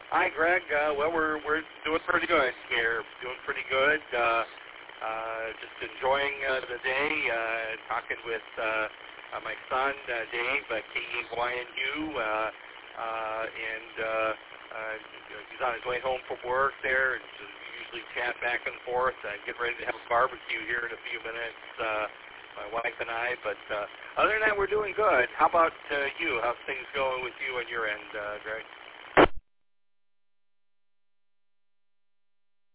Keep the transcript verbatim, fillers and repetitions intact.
Hi, Greg. Uh, well, we're we're doing pretty good here. Doing pretty good. Uh, uh, just enjoying uh, the day. Uh, talking with uh, uh, my son uh, Dave, uh, K E Y N U, uh, uh, and uh, uh, he's on his way home from work there. And just usually chat back and forth. Uh, get ready to have a barbecue here in a few minutes. Uh, my wife and I. But uh, other than that, we're doing good. How about uh, you? How's things going with you on your end, uh, Greg?